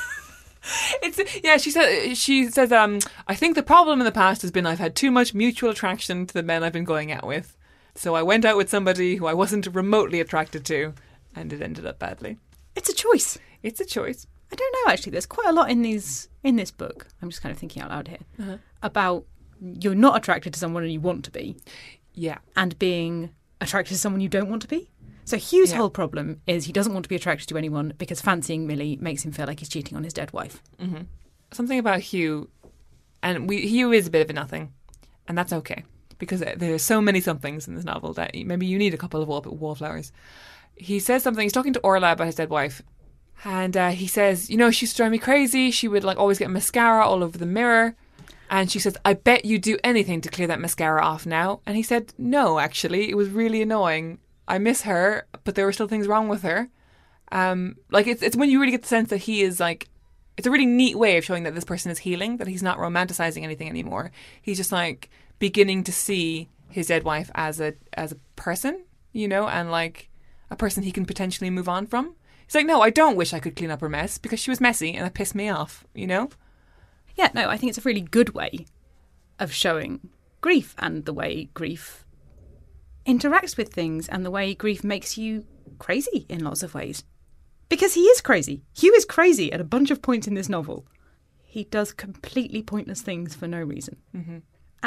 It's yeah. She said she says um. I think the problem in the past has been I've had too much mutual attraction to the men I've been going out with, so I went out with somebody who I wasn't remotely attracted to, and it ended up badly. It's a choice. It's a choice. I don't know, actually. There's quite a lot in these in this book. I'm just kind of thinking out loud here Uh-huh. about you're not attracted to someone and you want to be, Yeah. and being attracted to someone you don't want to be. So Hugh's Yeah. whole problem is he doesn't want to be attracted to anyone because fancying Millie makes him feel like he's cheating on his dead wife. Mm-hmm. Something about Hugh, and we, Hugh is a bit of a nothing, and that's okay because there are so many somethings in this novel that maybe you need a couple of wall, wallflowers. He says something. He's talking to Orla about his dead wife, and uh, he says, "You know, she used to drive me crazy. She would like always get mascara all over the mirror." And she says, "I bet you'd do anything to clear that mascara off now." And he said, "No, actually, it was really annoying. I miss her, but there were still things wrong with her." Um, like it's it's when you really get the sense that he is like, it's a really neat way of showing that this person is healing, that he's not romanticizing anything anymore. He's just like beginning to see his dead wife as a as a person, you know, and like a person he can potentially move on from. He's like, no, I don't wish I could clean up her mess because she was messy and it pissed me off, you know? Yeah, no, I think it's a really good way of showing grief and the way grief interacts with things and the way grief makes you crazy in lots of ways. Because he is crazy. Hugh is crazy at a bunch of points in this novel. He does completely pointless things for no reason. Mm-hmm.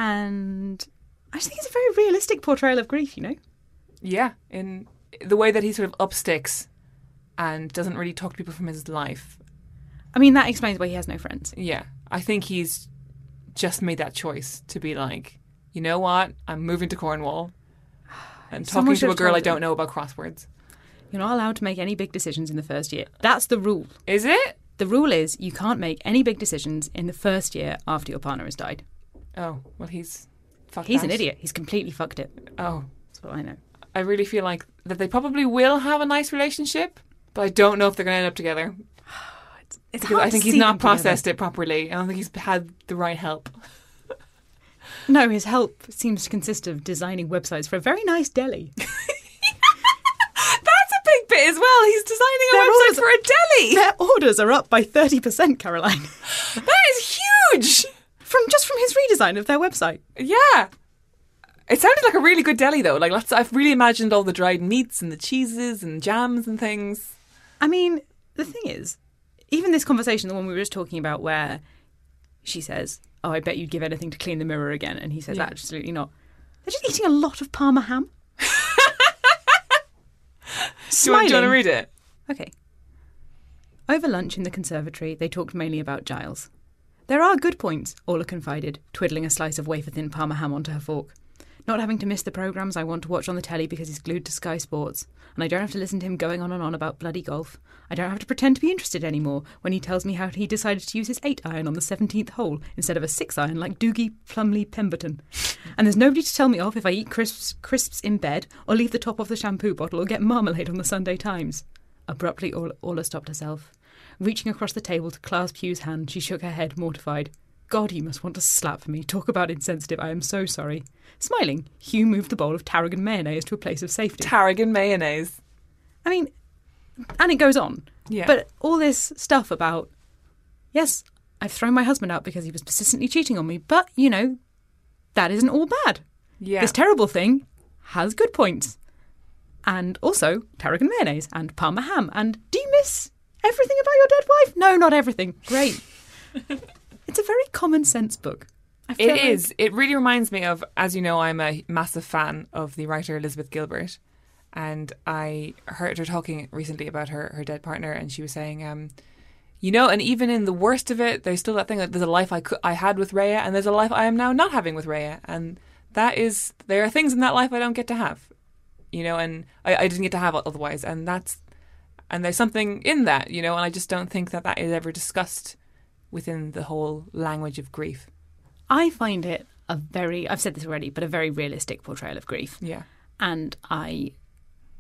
And I just think it's a very realistic portrayal of grief, you know? Yeah, in the way that he sort of upsticks and doesn't really talk to people from his life. I mean, that explains why he has no friends. Yeah, I think he's just made that choice to be like, you know what, I'm moving to Cornwall and Someone talking should to a have girl I told don't him. know about crosswords. You're not allowed to make any big decisions in the first year. That's the rule. Is it? The rule is you can't make any big decisions in the first year after your partner has died. Oh, well, he's fucked He's that. an idiot. He's completely fucked it. Oh, That's what I know. I really feel like that they probably will have a nice relationship, but I don't know if they're going to end up together. It's, it's Because hard I to think he's see not them together. processed it properly. I don't think he's had the right help. No, his help seems to consist of designing websites for a very nice deli. That's a big bit as well. He's designing a Their website orders- for a deli. Their orders are up by thirty percent, Caroline. That is huge. From just from his redesign of their website. Yeah. It sounded like a really good deli though. Like lots I've really imagined all the dried meats and the cheeses and jams and things. I mean, the thing is, even this conversation, the one we were just talking about where she says, "Oh, I bet you'd give anything to clean the mirror again," and he says, Yeah. "Absolutely not." They're just eating a lot of Parma ham. Do you, want, do you want to Smiling. read it? Okay. Over lunch in the conservatory, they talked mainly about Giles. "There are good points," Orla confided, twiddling a slice of wafer-thin Parma ham onto her fork. "Not having to miss the programmes I want to watch on the telly because he's glued to Sky Sports. And I don't have to listen to him going on and on about bloody golf. I don't have to pretend to be interested anymore when he tells me how he decided to use his eight iron on the seventeenth hole instead of a six iron like Doogie Plumley Pemberton. And there's nobody to tell me off if I eat crisps, crisps in bed or leave the top off the shampoo bottle or get marmalade on the Sunday Times." Abruptly, Orla, Orla stopped herself. Reaching across the table to clasp Hugh's hand, she shook her head, mortified. "God, you must want to slap me. Talk about insensitive. I am so sorry." Smiling, Hugh moved the bowl of tarragon mayonnaise to a place of safety. Tarragon mayonnaise. I mean, and it goes on. Yeah. But all this stuff about, yes, I've thrown my husband out because he was persistently cheating on me, but, you know, that isn't all bad. Yeah. This terrible thing has good points. And also tarragon mayonnaise and Parma ham. And do you miss everything about your dead wife? No, not everything. Great. It's a very common sense book. I feel It like- is. It really reminds me of, as you know, I'm a massive fan of the writer Elizabeth Gilbert. And I heard her talking recently about her, her dead partner. And she was saying, um, you know, and even in the worst of it, there's still that thing that there's a life I, could, I had with Rhea and there's a life I am now not having with Rhea. And that is, there are things in that life I don't get to have, you know, and I, I didn't get to have otherwise. And that's, and there's something in that, you know, and I just don't think that that is ever discussed within the whole language of grief. I find it a very, I've said this already, but a very realistic portrayal of grief. Yeah. And I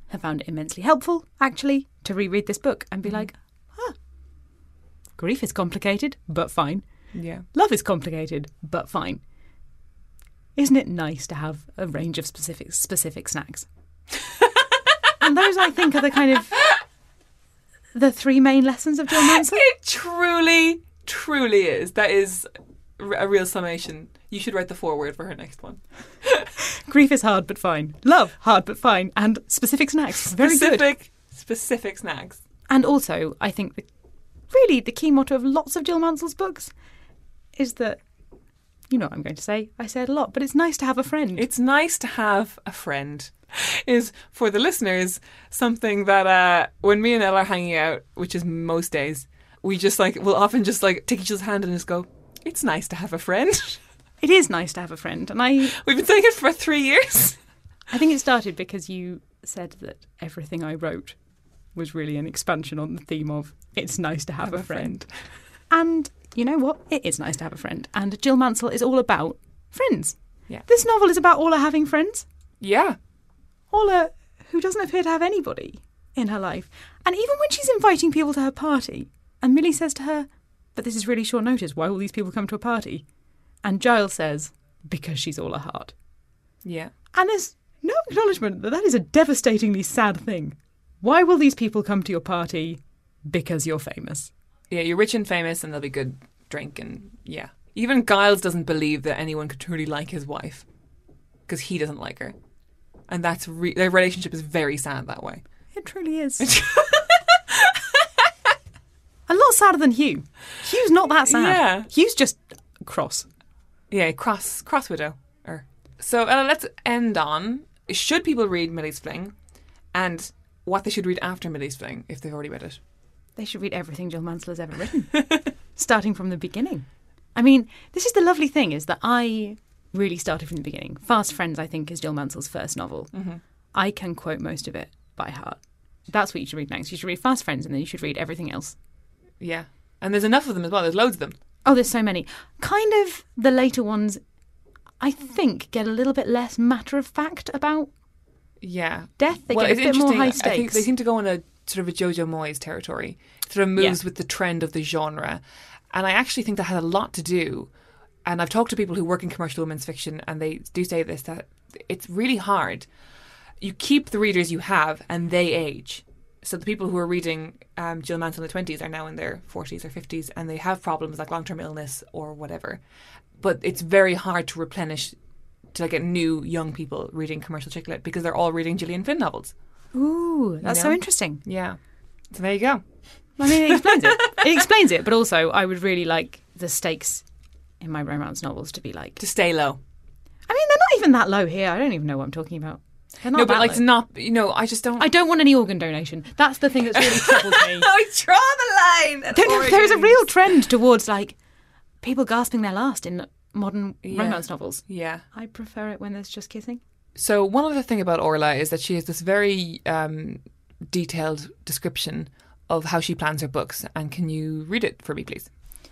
have found it immensely helpful, actually, to reread this book and be mm-hmm. like, huh, grief is complicated, but fine. Yeah. Love is complicated, but fine. Isn't it nice to have a range of specific specific snacks? And those, I think, are the kind of the three main lessons of Jill Mansell. It truly, truly is. That is a real summation. You should write the foreword for her next one. Grief is hard but fine. Love, hard but fine. And specific snacks. Very specific, good. Specific snacks. And also, I think the, really the key motto of lots of Jill Mansell's books is that, you know what I'm going to say, I say it a lot, but it's nice to have a friend. It's nice to have a friend. Is, for the listeners, something that uh, when me and Elle are hanging out, which is most days, we just like, we'll often just like take each other's hand and just go, it's nice to have a friend. It is nice to have a friend. And I... We've been saying it for three years. I think it started because you said that everything I wrote was really an expansion on the theme of it's nice to have, have a, a friend. friend. And you know what? It is nice to have a friend. And Jill Mansell is all about friends. Yeah. This novel is about Orla having friends. Yeah. Orla, who doesn't appear to have anybody in her life. And even when she's inviting people to her party, and Millie says to her, but this is really short notice, why will these people come to a party? And Giles says, because she's all a heart. Yeah. And there's no acknowledgement that that is a devastatingly sad thing. Why will these people come to your party? Because you're famous. Yeah, you're rich and famous and there'll be good drink and yeah. Even Giles doesn't believe that anyone could truly like his wife because he doesn't like her. And that's re- their relationship is very sad that way. It truly is. A lot sadder than Hugh. Hugh's not that sad. Yeah. Hugh's just cross. Yeah, cross cross widow. Er. So uh, let's end on, should people read Millie's Fling and what they should read after Millie's Fling if they've already read it? They should read everything Jill Mansell has ever written. Starting from the beginning. I mean, this is the lovely thing, is that I really started from the beginning. Fast Friends, I think, is Jill Mansell's first novel. Mm-hmm. I can quote most of it by heart. That's what you should read next. You should read Fast Friends and then you should read everything else. Yeah. And there's enough of them as well. There's loads of them. Oh, there's so many. Kind of the later ones, I think, get a little bit less matter of fact about yeah. death. They well, get a bit more high I stakes. think they seem to go on a sort of a Jojo Moyes territory. It sort of moves yeah. with the trend of the genre. And I actually think that has a lot to do, and I've talked to people who work in commercial women's fiction and they do say this, that it's really hard. You keep the readers you have and they age. So the people who are reading um, Jill Mansell in the twenties are now in their forties or fifties and they have problems like long-term illness or whatever. But it's very hard to replenish, to get new young people reading commercial chick lit because they're all reading Gillian Flynn novels. Ooh, that's you know? so interesting. Yeah. So there you go. I mean, it explains it. It explains it, but also I would really like the stakes in my romance novels to be like... To stay low. I mean, they're not even that low here. I don't even know what I'm talking about. They're not no, but that like low. to not, you know, I just don't... I don't want any organ donation. That's the thing that's really troubled me. I draw the line. There, there's a real trend towards like people gasping their last in modern Yeah. romance novels. Yeah. I prefer it when there's just kissing. So one other thing about Orla is that she has this very um, detailed description of how she plans her books. And can you read it for me, please?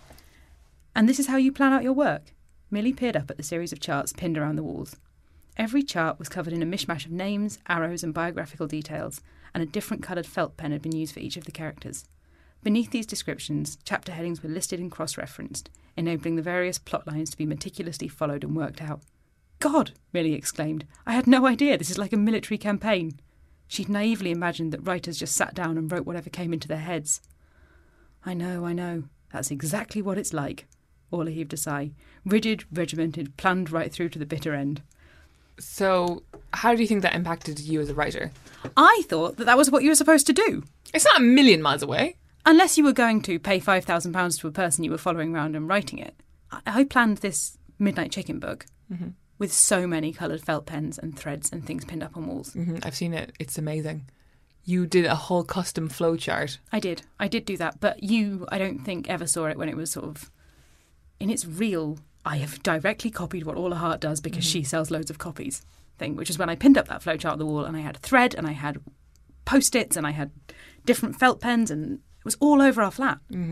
And this is how you plan out your work. Millie peered up at the series of charts pinned around the walls. Every chart was covered in a mishmash of names, arrows and biographical details, and a different coloured felt pen had been used for each of the characters. Beneath these descriptions, chapter headings were listed and cross-referenced, enabling the various plot lines to be meticulously followed and worked out. God, Millie exclaimed, I had no idea this is like a military campaign. She'd naively imagined that writers just sat down and wrote whatever came into their heads. I know, I know. That's exactly what it's like. Orla heaved a sigh. Rigid, regimented, planned right through to the bitter end. So how do you think that impacted you as a writer? I thought that that was what you were supposed to do. It's not a million miles away. Unless you were going to pay five thousand pounds to a person you were following around and writing it. I, I planned this Midnight Chicken book mm-hmm. with so many coloured felt pens and threads and things pinned up on walls. Mm-hmm. I've seen it. It's amazing. You did a whole custom flowchart. I did. I did do that. But you, I don't think, ever saw it when it was sort of... in its real, I have directly copied what Orla Hart does because mm-hmm. she sells loads of copies thing, which is when I pinned up that flowchart on the wall and I had a thread and I had post-its and I had different felt pens and it was all over our flat. Mm-hmm.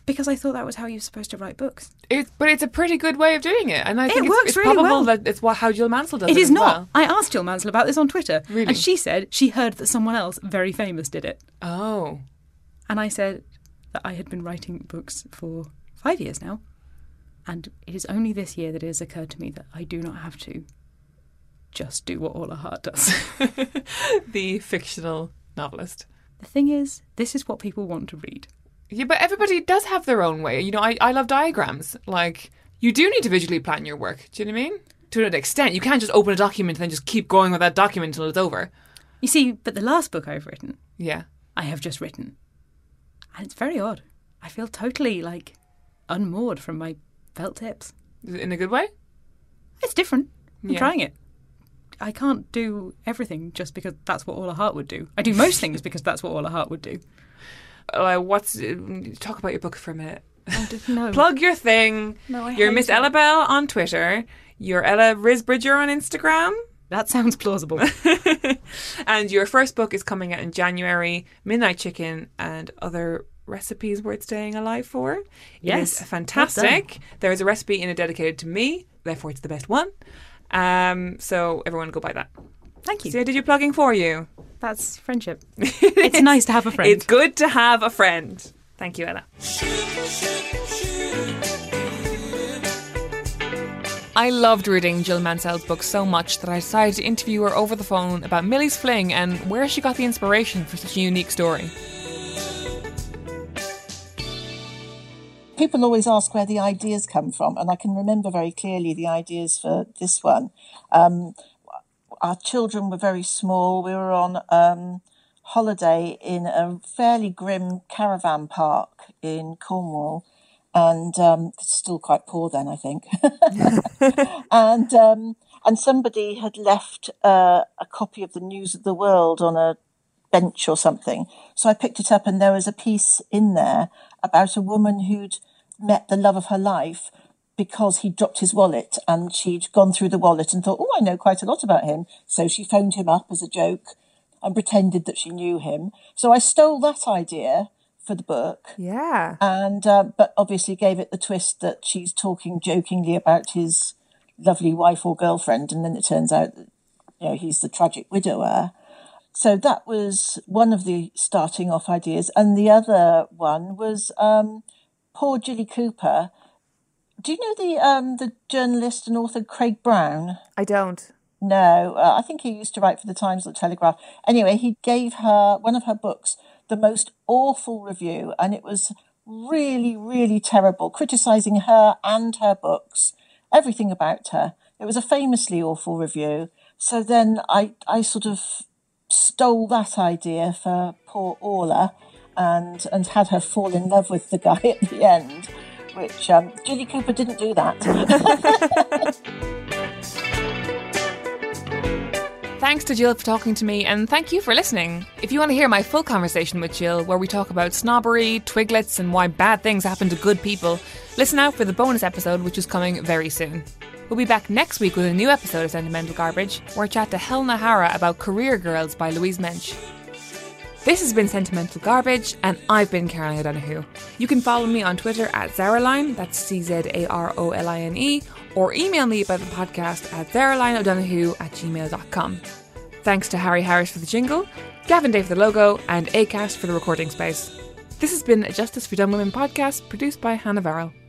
Because I thought that was how you're supposed to write books. It, but it's a pretty good way of doing it. And I It think it's, works it's really probable well. that it's what, how Jill Mansell does it It is as not. well. I asked Jill Mansell about this on Twitter. Really? And she said she heard that someone else very famous did it. Oh. And I said that I had been writing books for five years now. And it is only this year that it has occurred to me that I do not have to just do what Orla Hart does. The fictional novelist. The thing is, this is what people want to read. Yeah, but everybody does have their own way. You know, I, I love diagrams. Like, you do need to visually plan your work. Do you know what I mean? To an extent. You can't just open a document and then just keep going with that document until it's over. You see, but the last book I've written, Yeah. I have just written. And it's very odd. I feel totally, like, unmoored from my felt tips. In a good way? It's different. I'm Yeah. trying it. I can't do everything just because that's what Orla Hart would do. I do most things because that's what Orla Hart would do. Uh, what's uh, talk about your book for a minute. No. Plug your thing. No, I You're hate Miss it. Ella Bell on Twitter. You're Ella Risbridger on Instagram. That sounds plausible. And your first book is coming out in January, Midnight Chicken and Other Recipes Worth Staying Alive For. Yes, It is fantastic. There is a recipe in it dedicated to me, therefore it's the best one. Um, so everyone go buy that. Thank you. So I did your plugging for you. That's friendship. It's nice to have a friend. It's good to have a friend. Thank you, Ella. I loved reading Jill Mansell's book so much that I decided to interview her over the phone about Millie's Fling and where she got the inspiration for such a unique story. People always ask where the ideas come from, and I can remember very clearly the ideas for this one. Um, our children were very small. We were on um, holiday in a fairly grim caravan park in Cornwall, and um, it's still quite poor then, I think. and um, and somebody had left uh, a copy of the News of the World on a bench or something. So I picked it up, and there was a piece in there about a woman who'd met the love of her life because he dropped his wallet, and she'd gone through the wallet and thought, oh, I know quite a lot about him. So she phoned him up as a joke and pretended that she knew him. So I stole that idea for the book. Yeah. And uh, but obviously gave it the twist that she's talking jokingly about his lovely wife or girlfriend, and then it turns out that, you know, he's the tragic widower. So that was one of the starting off ideas. And the other one was um, poor Jilly Cooper. Do you know the um, the journalist and author Craig Brown? I don't. No, uh, I think he used to write for the Times or the Telegraph. Anyway, he gave her, one of her books, the most awful review, and it was really, really terrible, criticising her and her books, everything about her. It was a famously awful review. So then I, I sort of stole that idea for poor Orla and, and had her fall in love with the guy at the end, which um, Jilly Cooper didn't do that. Thanks to Jill for talking to me, and thank you for listening. If you want to hear my full conversation with Jill, where we talk about snobbery, twiglets, and why bad things happen to good people, listen out for the bonus episode, which is coming very soon. We'll be back next week with a new episode of Sentimental Garbage, where I chat to Helena Hara about Career Girls by Louise Mensch. This has been Sentimental Garbage, and I've been Caroline O'Donoghue. You can follow me on Twitter at Zaraline, that's C Z A R O L I N E, or email me about the podcast at zaralineodonoghue at gmail dot com. Thanks to Harry Harris for the jingle, Gavin Day for the logo, and Acast for the recording space. This has been a Justice for Dumb Women podcast produced by Hannah Varrell.